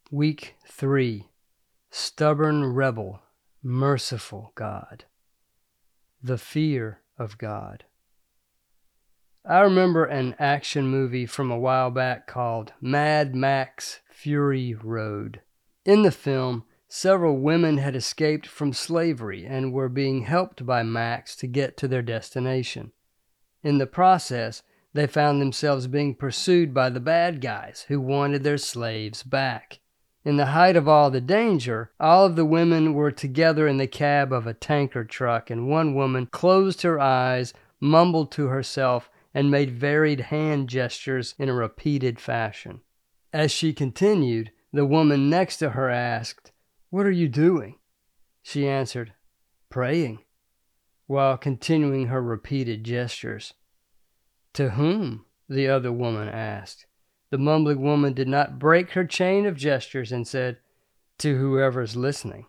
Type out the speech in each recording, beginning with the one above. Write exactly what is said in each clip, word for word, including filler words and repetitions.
Week three. Stubborn rebel, merciful God. The fear of God. I remember an action movie from a while back called Mad Max Fury Road. In the film, several women had escaped from slavery and were being helped by Max to get to their destination. In the process, they found themselves being pursued by the bad guys who wanted their slaves back. In the height of all the danger, all of the women were together in the cab of a tanker truck, and one woman closed her eyes, mumbled to herself, and made varied hand gestures in a repeated fashion. As she continued, the woman next to her asked, "What are you doing?" She answered, "Praying," while continuing her repeated gestures. "To whom?" the other woman asked. The mumbling woman did not break her chain of gestures and said, "To whoever's listening."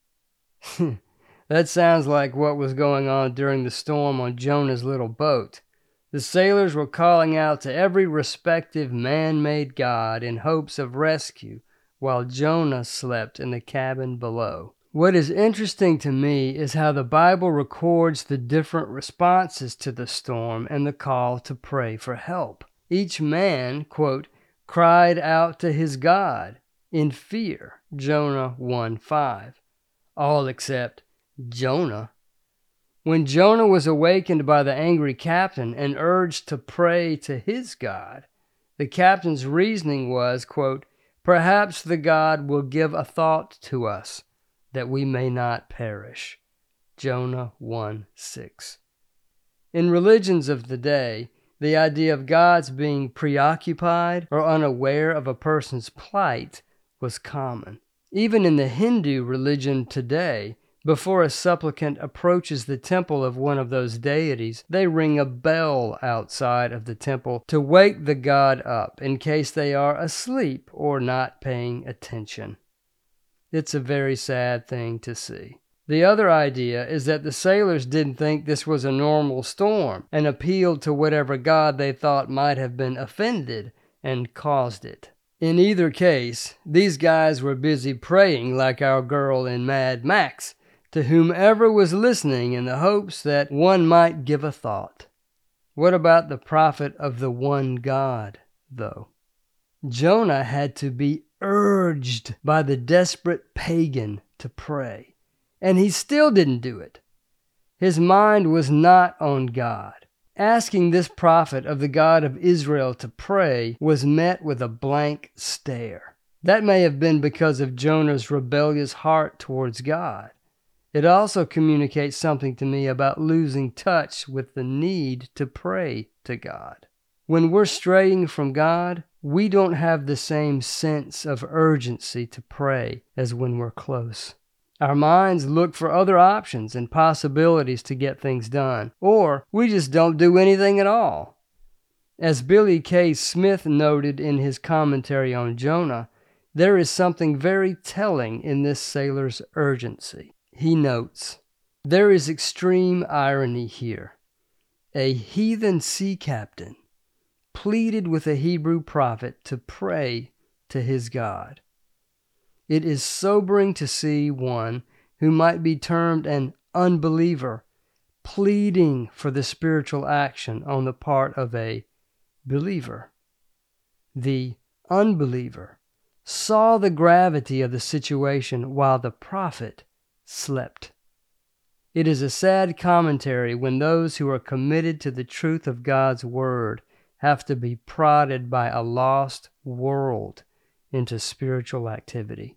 That sounds like what was going on during the storm on Jonah's little boat. The sailors were calling out to every respective man-made god in hopes of rescue, while Jonah slept in the cabin below. What is interesting to me is how the Bible records the different responses to the storm and the call to pray for help. Each man, quote, cried out to his God in fear, Jonah one five, all except Jonah. When Jonah was awakened by the angry captain and urged to pray to his God, the captain's reasoning was, quote, "Perhaps the God will give a thought to us, that we may not perish," Jonah one six. In religions of the day, the idea of gods being preoccupied or unaware of a person's plight was common. Even in the Hindu religion today, before a supplicant approaches the temple of one of those deities, they ring a bell outside of the temple to wake the god up in case they are asleep or not paying attention. It's a very sad thing to see. The other idea is that the sailors didn't think this was a normal storm and appealed to whatever god they thought might have been offended and caused it. In either case, these guys were busy praying like our girl in Mad Max to whomever was listening in the hopes that one might give a thought. What about the prophet of the one God, though? Jonah had to be urged by the desperate pagan to pray, and he still didn't do it. His mind was not on God. Asking this prophet of the God of Israel to pray was met with a blank stare. That may have been because of Jonah's rebellious heart towards God. It also communicates something to me about losing touch with the need to pray to God. When we're straying from God, we don't have the same sense of urgency to pray as when we're close. Our minds look for other options and possibilities to get things done, or we just don't do anything at all. As Billy K. Smith noted in his commentary on Jonah, there is something very telling in this sailor's urgency. He notes, "There is extreme irony here. A heathen sea captain pleaded with a Hebrew prophet to pray to his God. It is sobering to see one who might be termed an unbeliever pleading for the spiritual action on the part of a believer. The unbeliever saw the gravity of the situation while the prophet slept. It is a sad commentary when those who are committed to the truth of God's word have to be prodded by a lost world into spiritual activity."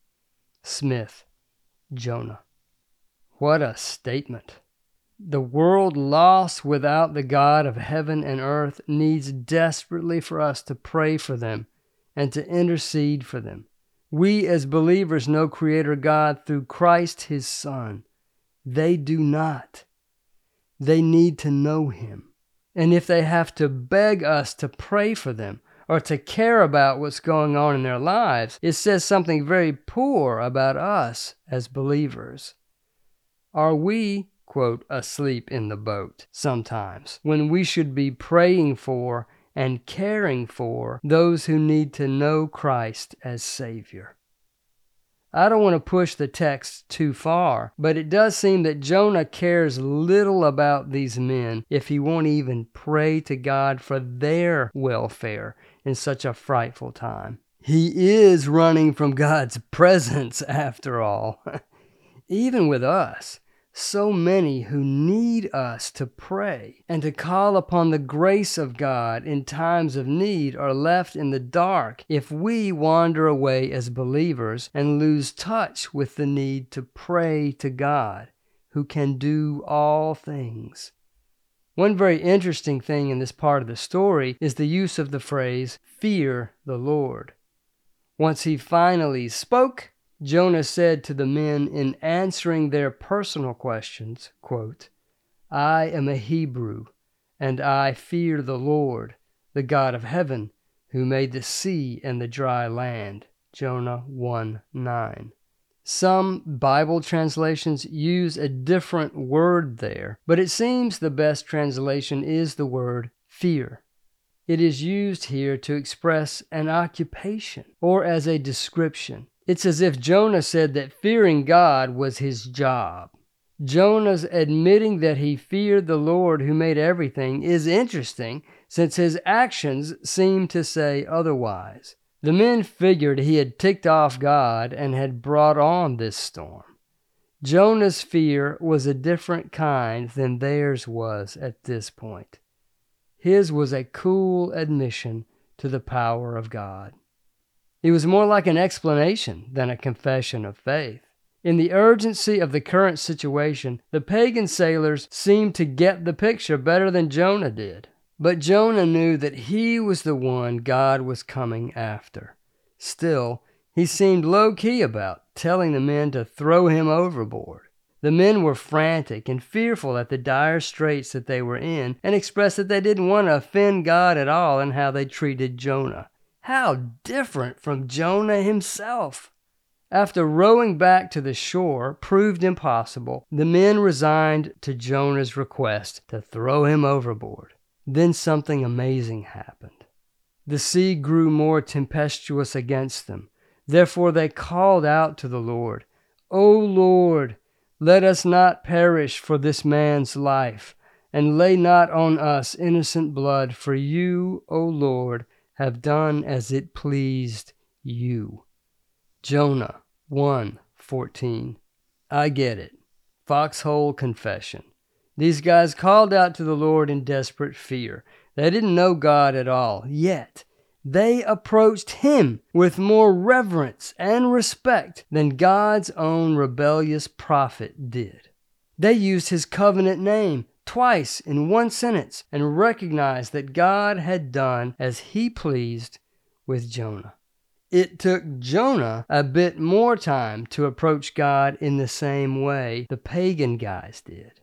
Smith, Jonah. What a statement. The world lost without the God of heaven and earth needs desperately for us to pray for them and to intercede for them. We as believers know Creator God through Christ His Son. They do not. They need to know Him. And if they have to beg us to pray for them or to care about what's going on in their lives, it says something very poor about us as believers. Are we, quote, asleep in the boat sometimes when we should be praying for and caring for those who need to know Christ as Savior. I don't want to push the text too far, but it does seem that Jonah cares little about these men if he won't even pray to God for their welfare in such a frightful time. He is running from God's presence after all. Even with us, so many who need us to pray and to call upon the grace of God in times of need are left in the dark if we wander away as believers and lose touch with the need to pray to God, who can do all things. One very interesting thing in this part of the story is the use of the phrase, "fear the Lord." Once he finally spoke, Jonah said to the men in answering their personal questions, quote, "I am a Hebrew, and I fear the Lord, the God of heaven, who made the sea and the dry land." Jonah one nine. Some Bible translations use a different word there, but it seems the best translation is the word fear. It is used here to express an occupation or as a description. It's as if Jonah said that fearing God was his job. Jonah's admitting that he feared the Lord who made everything is interesting, since his actions seem to say otherwise. The men figured he had ticked off God and had brought on this storm. Jonah's fear was a different kind than theirs was at this point. His was a cool admission to the power of God. It was more like an explanation than a confession of faith. In the urgency of the current situation, the pagan sailors seemed to get the picture better than Jonah did. But Jonah knew that he was the one God was coming after. Still, he seemed low-key about telling the men to throw him overboard. The men were frantic and fearful at the dire straits that they were in, and expressed that they didn't want to offend God at all in how they treated Jonah. How different from Jonah himself! After rowing back to the shore proved impossible, the men resigned to Jonah's request to throw him overboard. Then something amazing happened. The sea grew more tempestuous against them. Therefore they called out to the Lord, "O Lord, let us not perish for this man's life, and lay not on us innocent blood, for you, O Lord, have done as it pleased you." Jonah one fourteen. I get it. Foxhole confession. These guys called out to the Lord in desperate fear. They didn't know God at all, yet they approached him with more reverence and respect than God's own rebellious prophet did. They used his covenant name twice in one sentence and recognized that God had done as he pleased with Jonah. It took Jonah a bit more time to approach God in the same way the pagan guys did.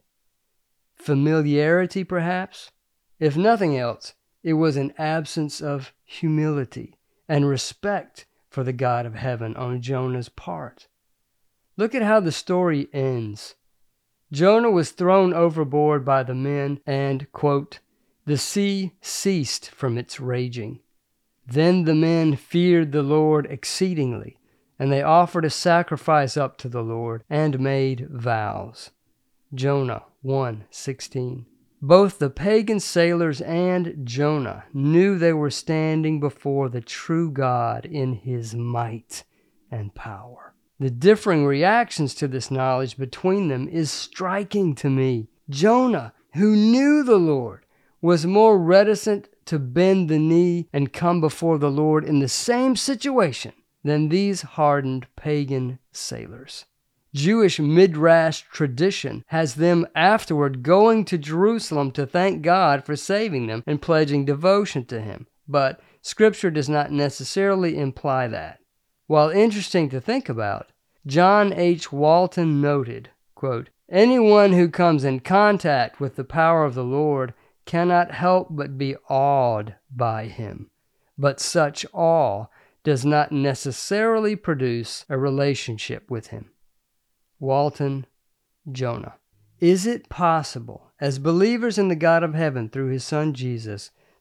Familiarity, perhaps? If nothing else, it was an absence of humility and respect for the God of heaven on Jonah's part. Look at how the story ends. Jonah was thrown overboard by the men and, quote, "the sea ceased from its raging. Then the men feared the Lord exceedingly, and they offered a sacrifice up to the Lord and made vows." Jonah one sixteen. Both the pagan sailors and Jonah knew they were standing before the true God in his might and power. The differing reactions to this knowledge between them is striking to me. Jonah, who knew the Lord, was more reticent to bend the knee and come before the Lord in the same situation than these hardened pagan sailors. Jewish midrash tradition has them afterward going to Jerusalem to thank God for saving them and pledging devotion to him. But Scripture does not necessarily imply that. While interesting to think about, John H. Walton noted, quote, "Anyone who comes in contact with the power of the Lord cannot help but be awed by him. But such awe does not necessarily produce a relationship with him." Walton, Jonah. Is it possible, as believers in the God of heaven through his Son Jesus,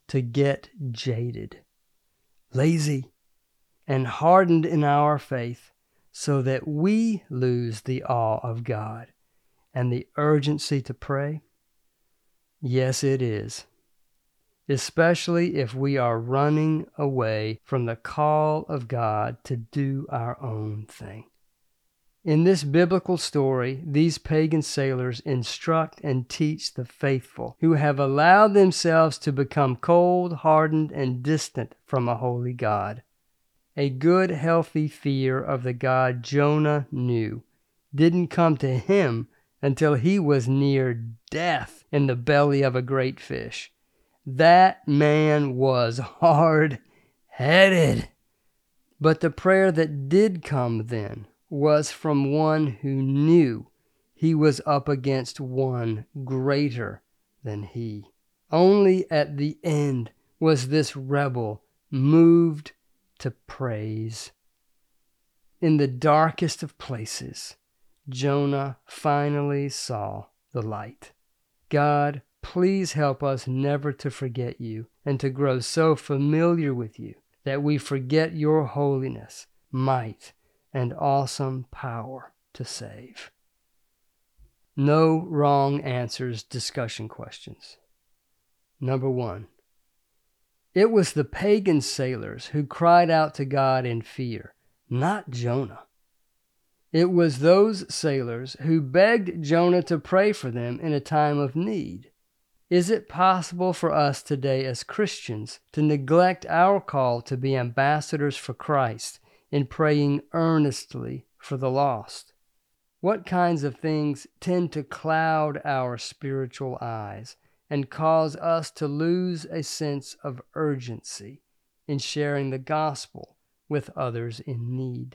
to get jaded, lazy, and hardened in our faith so that we lose the awe of God and the urgency to pray? Yes, it is. Especially if we are running away from the call of God to do our own thing. In this biblical story, these pagan sailors instruct and teach the faithful who have allowed themselves to become cold, hardened, and distant from a holy God. A good, healthy fear of the God Jonah knew didn't come to him until he was near death in the belly of a great fish. That man was hard-headed. But the prayer that did come then was from one who knew he was up against one greater than he. Only at the end was this rebel moved to praise. In the darkest of places, Jonah finally saw the light. God, please help us never to forget you and to grow so familiar with you that we forget your holiness, might, and awesome power to save. No wrong answers discussion questions. Number one, it was the pagan sailors who cried out to God in fear, not Jonah. It was those sailors who begged Jonah to pray for them in a time of need. Is it possible for us today as Christians to neglect our call to be ambassadors for Christ in praying earnestly for the lost? What kinds of things tend to cloud our spiritual eyes and cause us to lose a sense of urgency in sharing the gospel with others in need?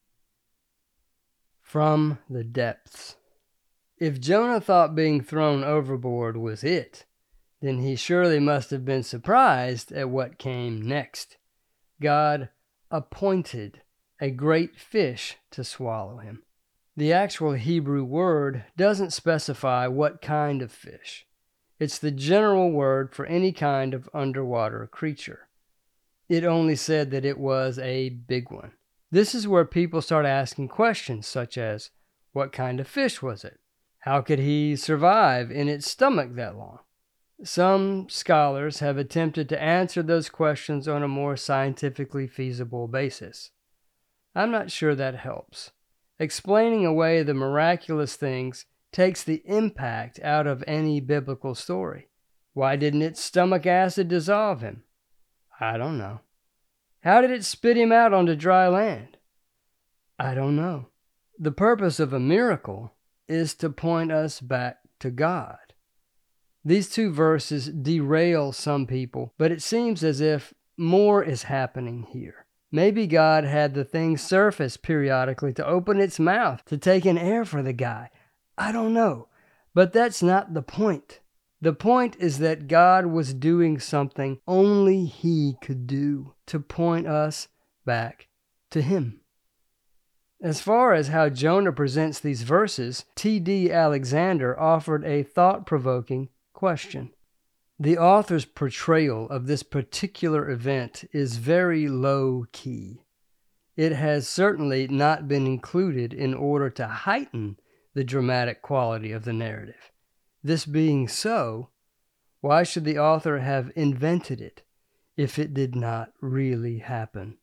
From the depths. If Jonah thought being thrown overboard was it, then he surely must have been surprised at what came next. God appointed a great fish to swallow him. The actual Hebrew word doesn't specify what kind of fish. It's the general word for any kind of underwater creature. It only said that it was a big one. This is where people start asking questions such as, what kind of fish was it? How could he survive in its stomach that long? Some scholars have attempted to answer those questions on a more scientifically feasible basis. I'm not sure that helps. Explaining away the miraculous things takes the impact out of any biblical story. Why didn't its stomach acid dissolve him? I don't know. How did it spit him out onto dry land? I don't know. The purpose of a miracle is to point us back to God. These two verses derail some people, but it seems as if more is happening here. Maybe God had the thing surface periodically to open its mouth to take in air for the guy. I don't know, but that's not the point. The point is that God was doing something only He could do to point us back to Him. As far as how Jonah presents these verses, T D Alexander offered a thought-provoking question. The author's portrayal of this particular event is very low-key. It has certainly not been included in order to heighten the dramatic quality of the narrative. This being so, why should the author have invented it if it did not really happen?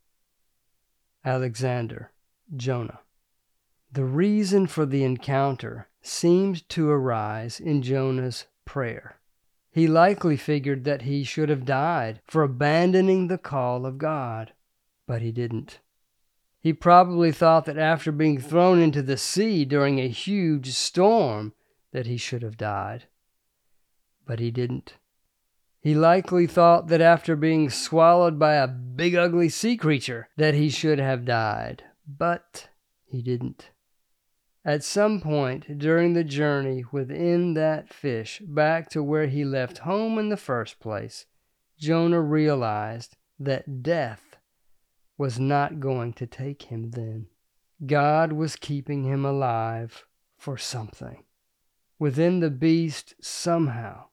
Alexander, Jonah. The reason for the encounter seemed to arise in Jonah's prayer. He likely figured that he should have died for abandoning the call of God, but he didn't. He probably thought that after being thrown into the sea during a huge storm that he should have died, but he didn't. He likely thought that after being swallowed by a big ugly sea creature that he should have died, but he didn't. At some point during the journey within that fish back to where he left home in the first place, Jonah realized that death was not going to take him then. God was keeping him alive for something. Within the beast, somehow,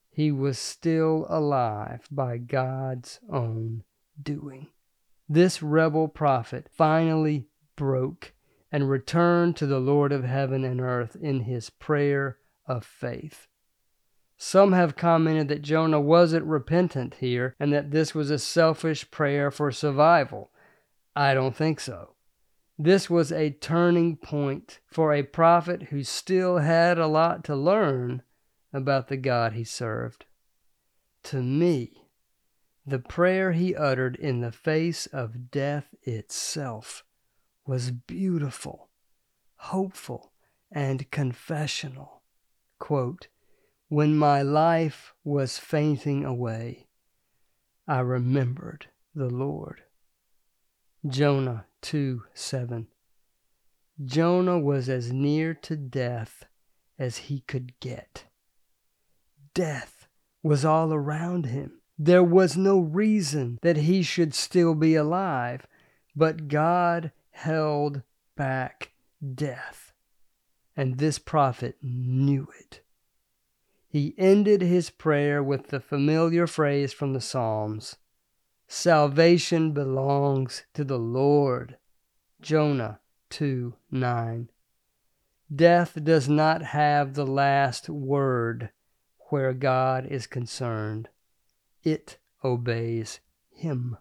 he was still alive by God's own doing. This rebel prophet finally broke and returned to the Lord of heaven and earth in his prayer of faith. Some have commented that Jonah wasn't repentant here and that this was a selfish prayer for survival. I don't think so. This was a turning point for a prophet who still had a lot to learn about the God he served. To me, the prayer he uttered in the face of death itself was beautiful, hopeful, and confessional. Quote, "When my life was fainting away, I remembered the Lord." Jonah two seven. Jonah was as near to death as he could get. Death was all around him. There was no reason that he should still be alive, but God held back death, and this prophet knew it. He ended his prayer with the familiar phrase from the Psalms, "Salvation belongs to the Lord." Jonah two nine. Death does not have the last word where God is concerned. It obeys him.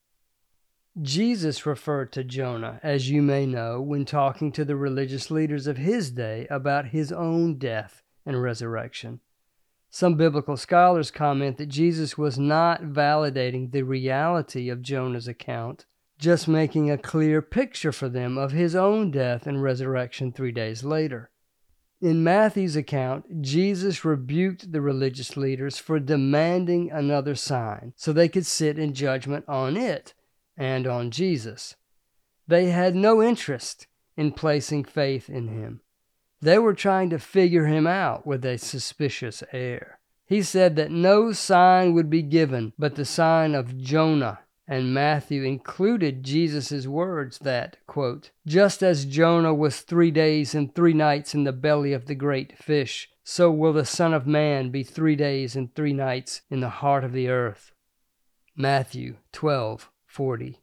Jesus referred to Jonah, as you may know, when talking to the religious leaders of his day about his own death and resurrection. Some biblical scholars comment that Jesus was not validating the reality of Jonah's account, just making a clear picture for them of his own death and resurrection three days later. In Matthew's account, Jesus rebuked the religious leaders for demanding another sign so they could sit in judgment on it and on Jesus. They had no interest in placing faith in him. They were trying to figure him out with a suspicious air. He said that no sign would be given but the sign of Jonah, and Matthew included Jesus' words that, quote, "Just as Jonah was three days and three nights in the belly of the great fish, so will the Son of Man be three days and three nights in the heart of the earth." Matthew twelve forty.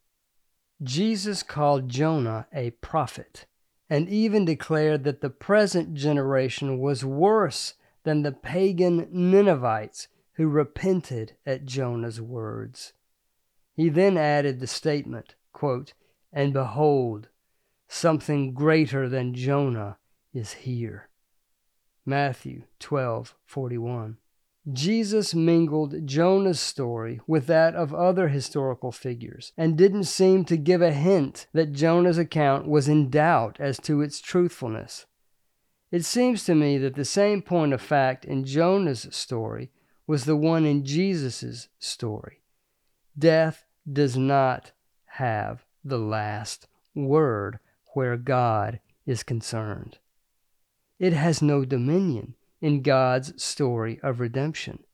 Jesus called Jonah a prophet, and even declared that the present generation was worse than the pagan Ninevites who repented at Jonah's words. He then added the statement, quote, "And behold, something greater than Jonah is here." Matthew twelve forty-one. Jesus mingled Jonah's story with that of other historical figures and didn't seem to give a hint that Jonah's account was in doubt as to its truthfulness. It seems to me that the same point of fact in Jonah's story was the one in Jesus' story. Death does not have the last word where God is concerned. It has no dominion in God's story of redemption.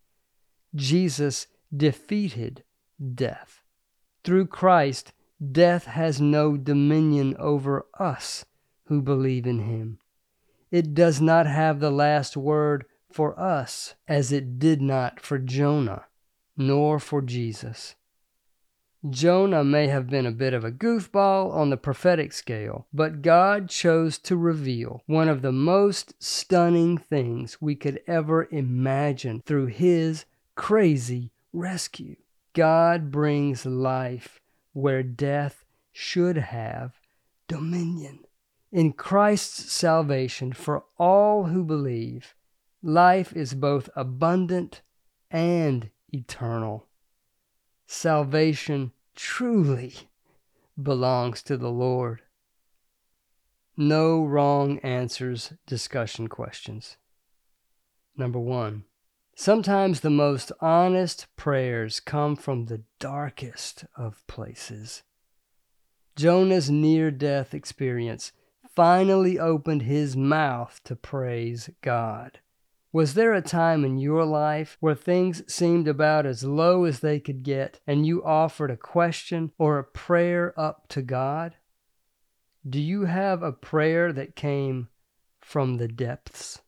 Jesus defeated death. Through Christ, death has no dominion over us who believe in him. It does not have the last word for us, as it did not for Jonah, nor for Jesus. Jonah may have been a bit of a goofball on the prophetic scale, but God chose to reveal one of the most stunning things we could ever imagine through his crazy rescue. God brings life where death should have dominion. In Christ's salvation for all who believe, life is both abundant and eternal. Salvation truly belongs to the Lord. No wrong answers discussion questions. Number one, sometimes the most honest prayers come from the darkest of places. Jonah's near-death experience finally opened his mouth to praise God. Was there a time in your life where things seemed about as low as they could get and you offered a question or a prayer up to God? Do you have a prayer that came from the depths?